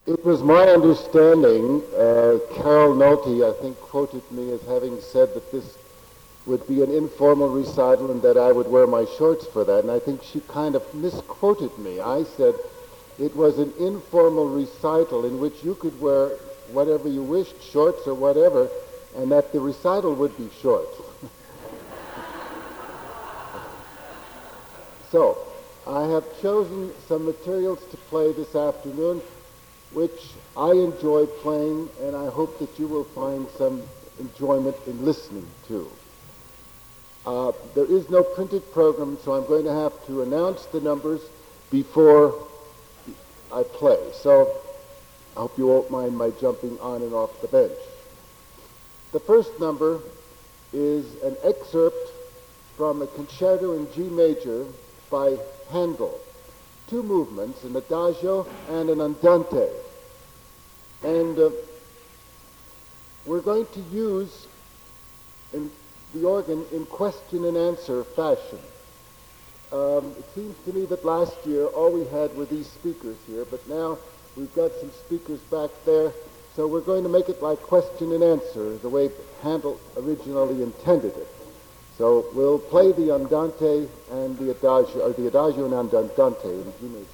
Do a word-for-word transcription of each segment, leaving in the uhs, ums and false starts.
It was my understanding, uh, Carol Nolte, I think, quoted me as having said that this would be an informal recital and that I would wear my shorts for that, and I think she kind of misquoted me. I said it was an informal recital in which you could wear whatever you wished, shorts or whatever, and that the recital would be short. So, I have chosen some materials to play this afternoon which I enjoy playing, and I hope that you will find some enjoyment in listening to. Uh, there is no printed program, so I'm going to have to announce the numbers before I play. So I hope you won't mind my jumping on and off the bench. The first number is an excerpt from a concerto in G major by Handel. Two movements, an adagio and an andante. And uh, we're going to use in the organ in question and answer fashion. Um, it seems to me that last year all we had were these speakers here, but now we've got some speakers back there, so we're going to make it like question and answer, the way Handel originally intended it. So we'll play the andante and the adagio, or the adagio and andante in G major.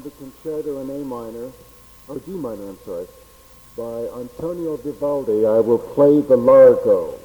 the concerto in A minor, or G minor, I'm sorry, by Antonio Vivaldi, I will play the Largo.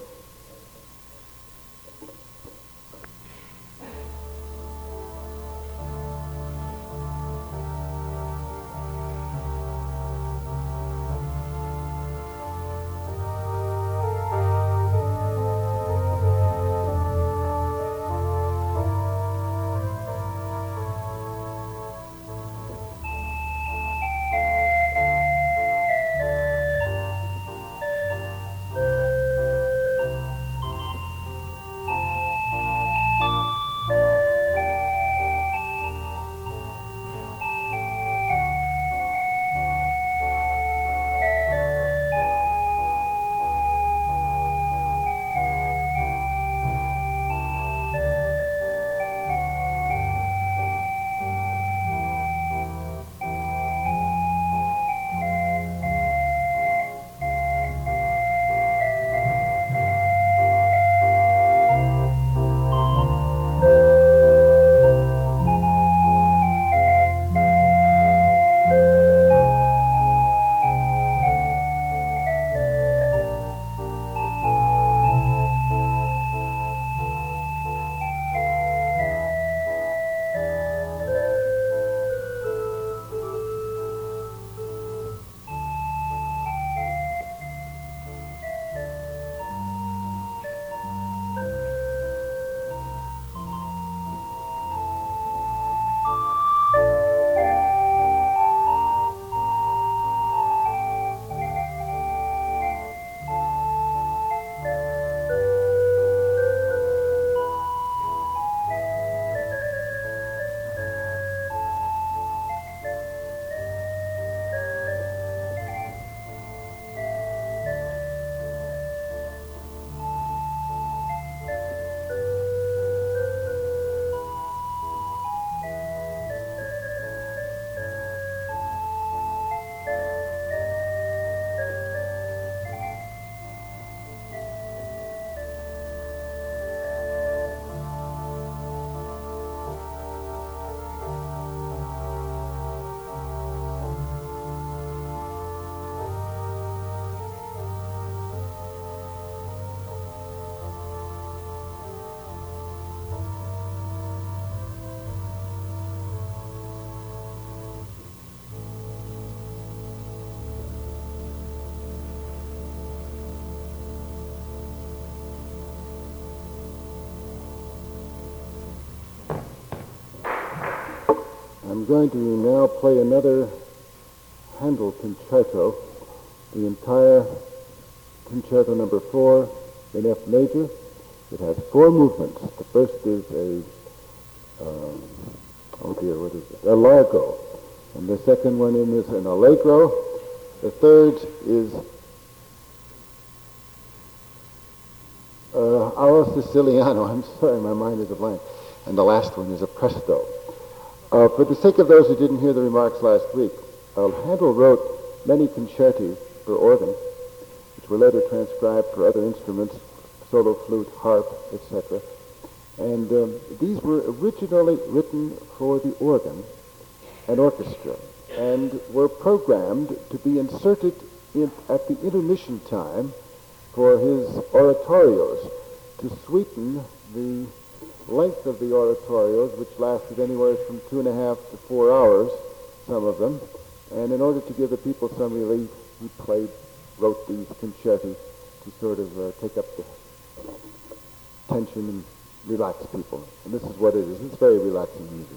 I'm going to now play another Handel concerto, the entire concerto number four in F major. It has four movements. The first is a, um, oh dear, what is it? A largo. And the second one in is an allegro. The third is uh, Allo Siciliano. I'm sorry, my mind is a blank. And the last one is a presto. Uh, for the sake of those who didn't hear the remarks last week, uh, Handel wrote many concerti for organ, which were later transcribed for other instruments, solo flute, harp, et cetera. And um, these were originally written for the organ and orchestra, and were programmed to be inserted in, at the intermission time for his oratorios to sweeten the length of the oratorios, which lasted anywhere from two and a half to four hours, some of them. And in order to give the people some relief, he played, wrote these concerti to sort of uh, take up the tension and relax people. And this is what it is. It's very relaxing music.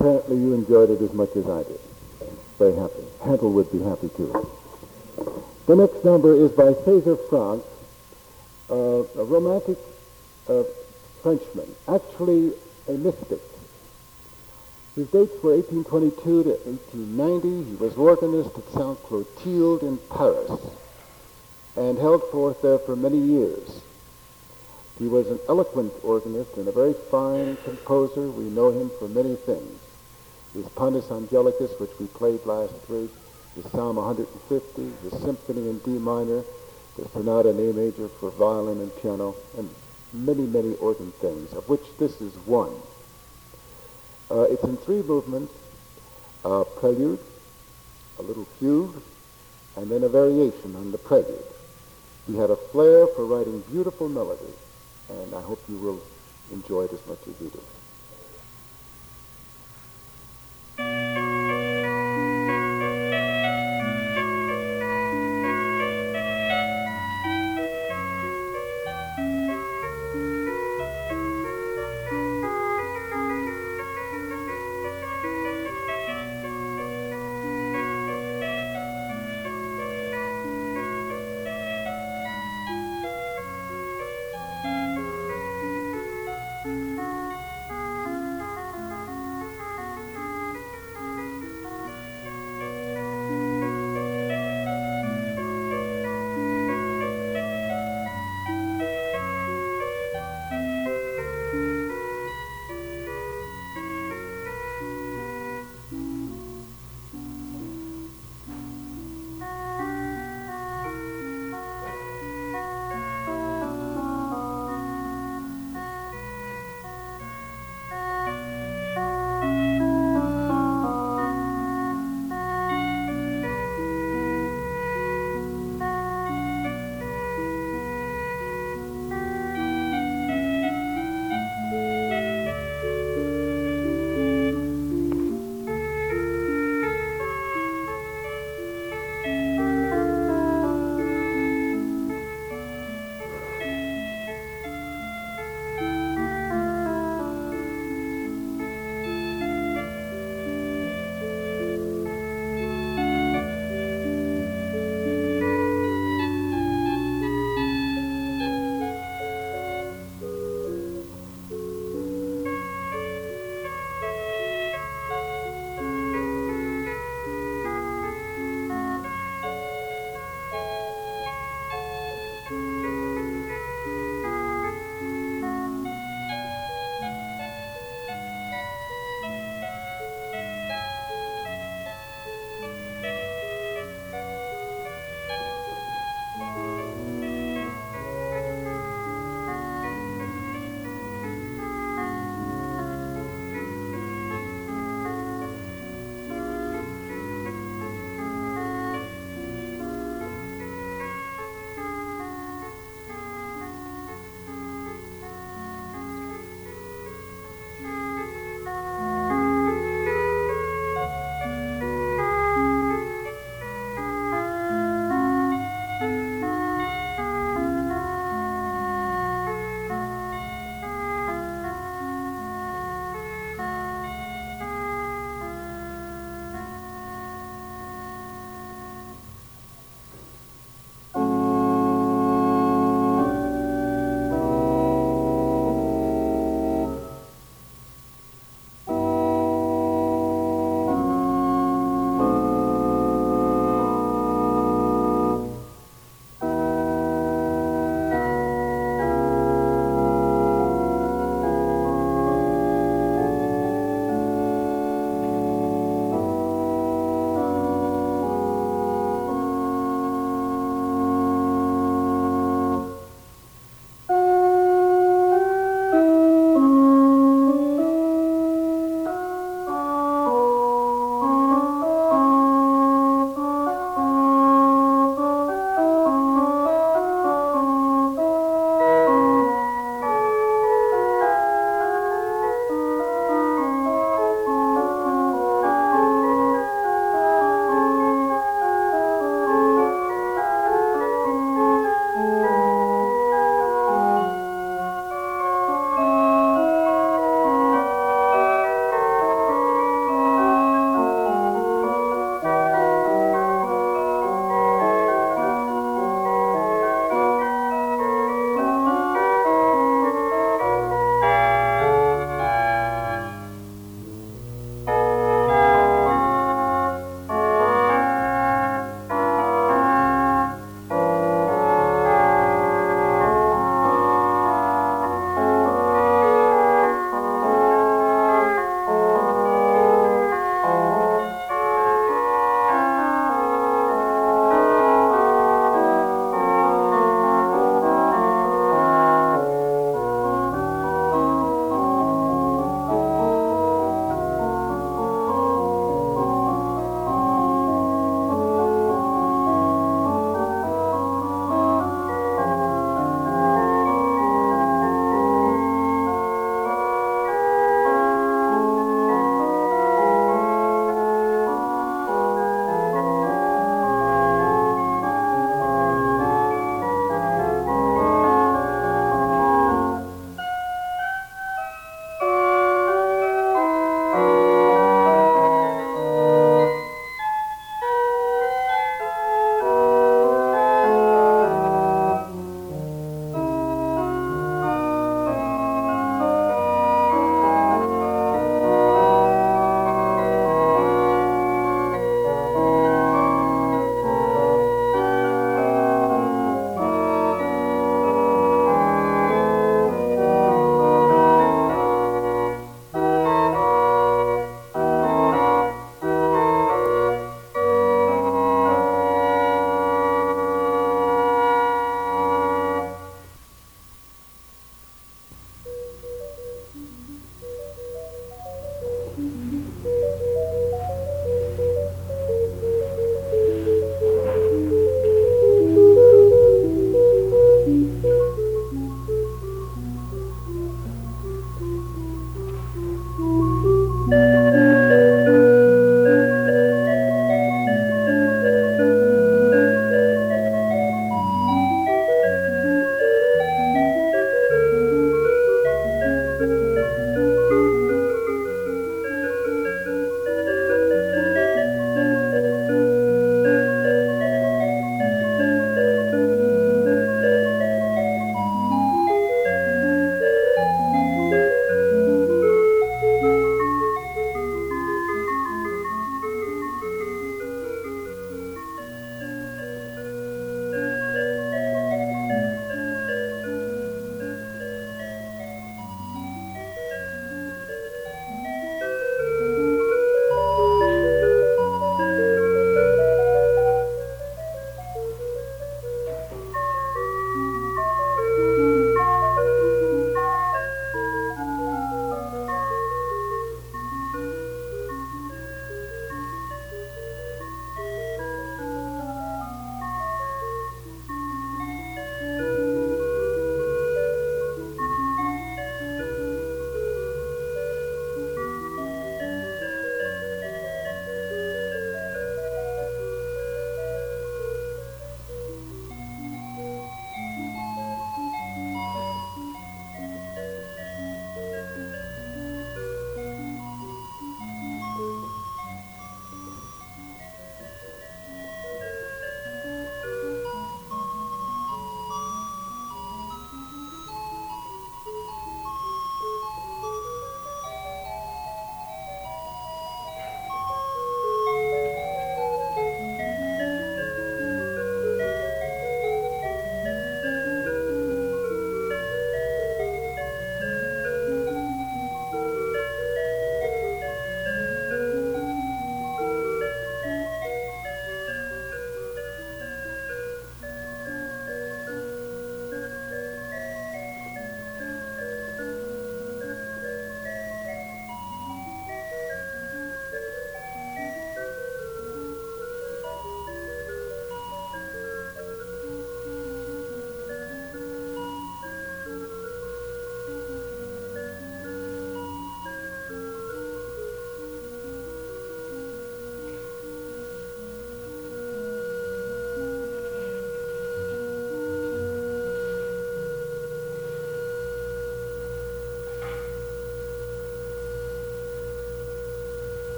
apparently you enjoyed it as much as I did. Very happy. Handel would be happy too. The next number is by César Franck, uh, a romantic uh, Frenchman, actually a mystic. His dates were eighteen twenty-two to eighteen ninety. He was organist at Saint Clotilde in Paris and held forth there for many years. He was an eloquent organist and a very fine composer. We know him for many things. His Pandus Angelicus, which we played last week, his Psalm one hundred fifty, his Symphony in D minor, the Sonata in A major for violin and piano, and many, many organ things, of which this is one. Uh, it's in three movements, a prelude, a little fugue, and then a variation on the prelude. He had a flair for writing beautiful melody, and I hope you will enjoy it as much as you do.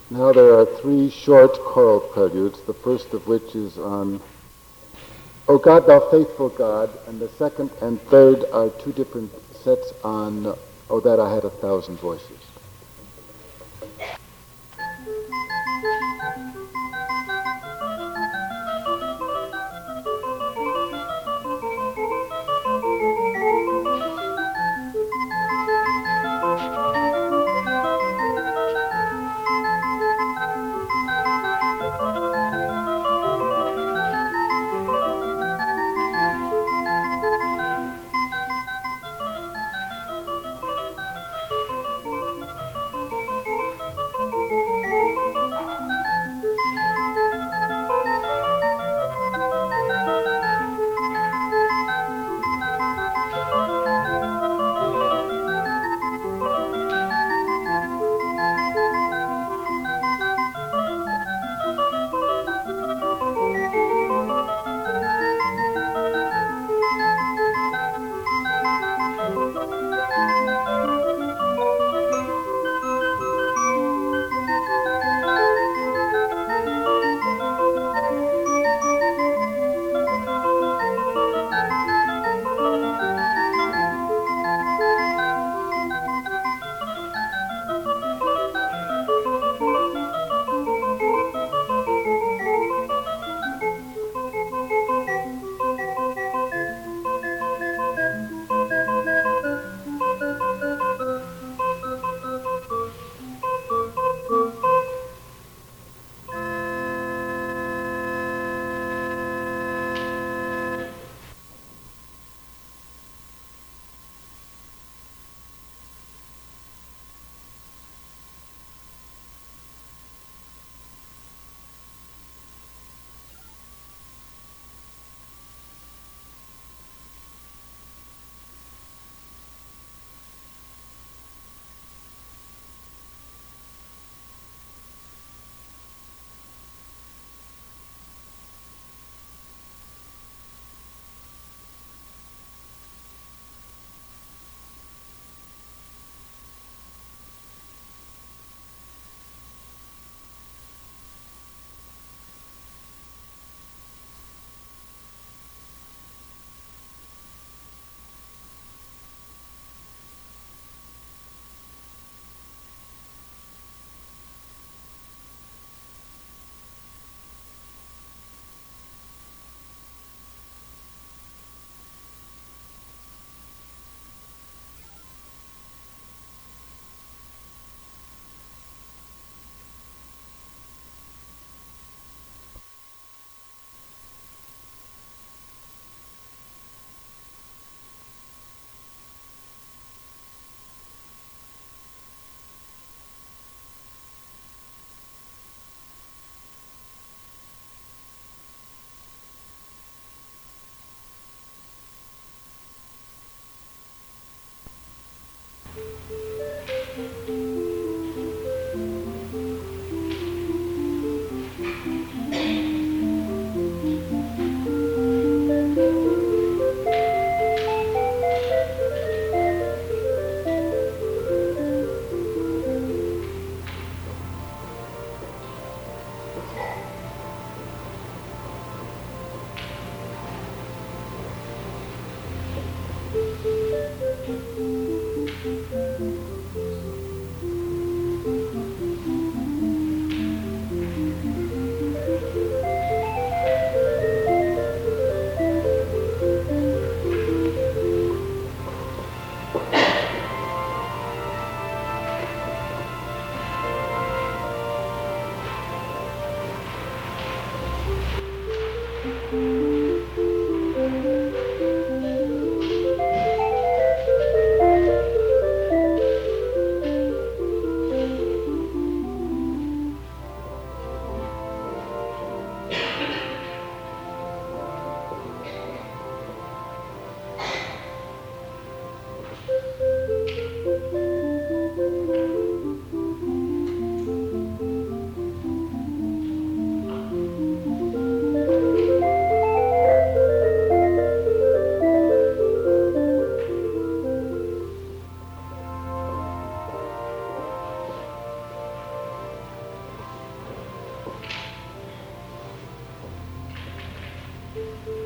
Now there are three short choral preludes, the first of which is on O God, Thou Faithful God, and the second and third are two different sets on Oh That I Had a Thousand Voices.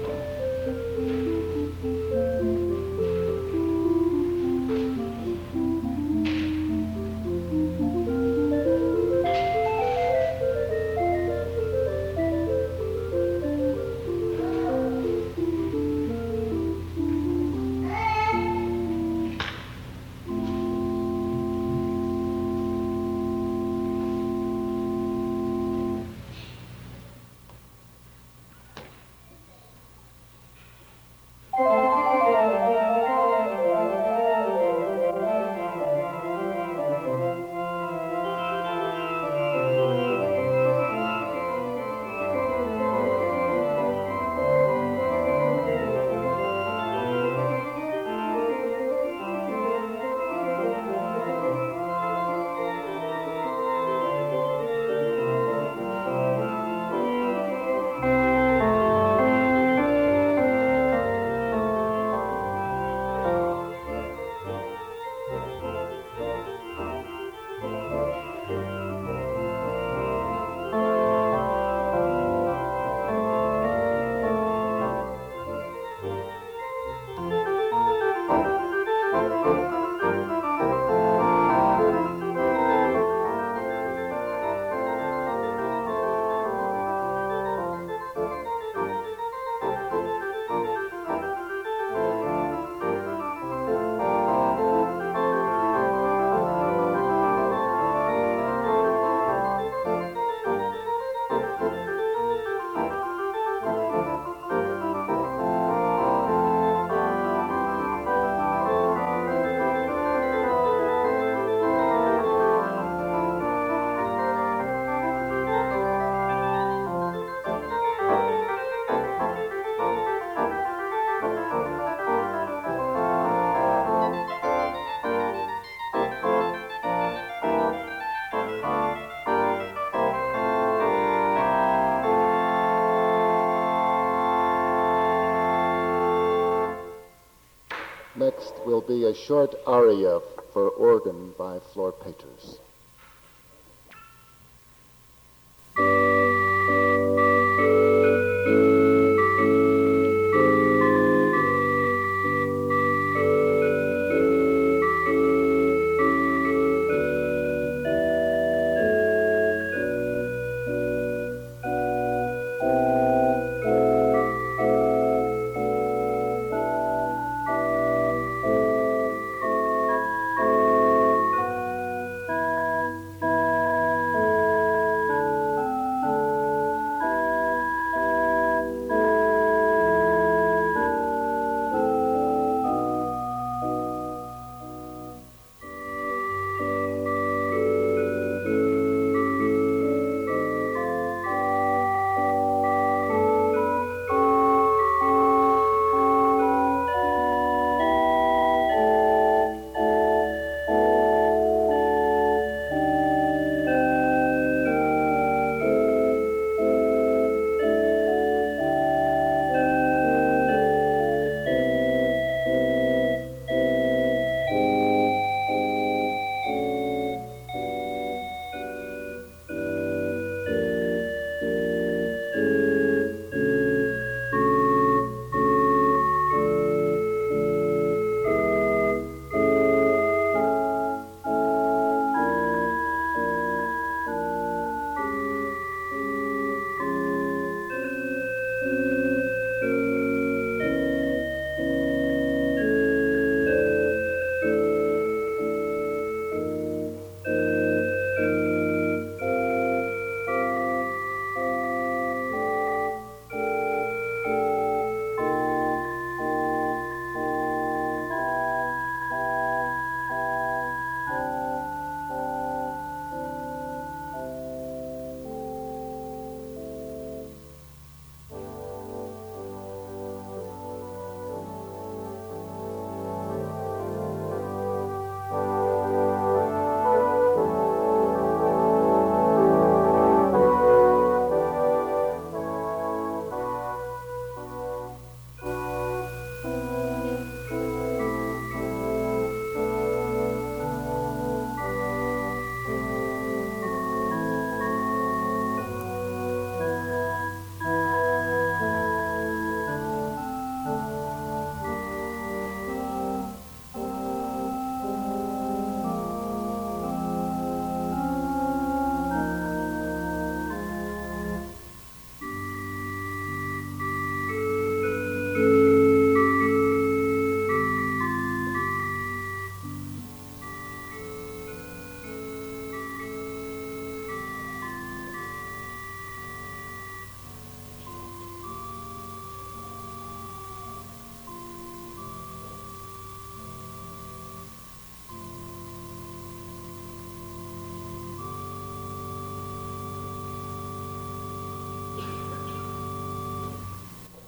Next will be a short aria for organ by Flor Peters.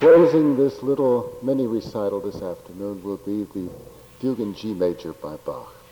Closing this little mini recital this afternoon will be the Fugue in G major by Bach.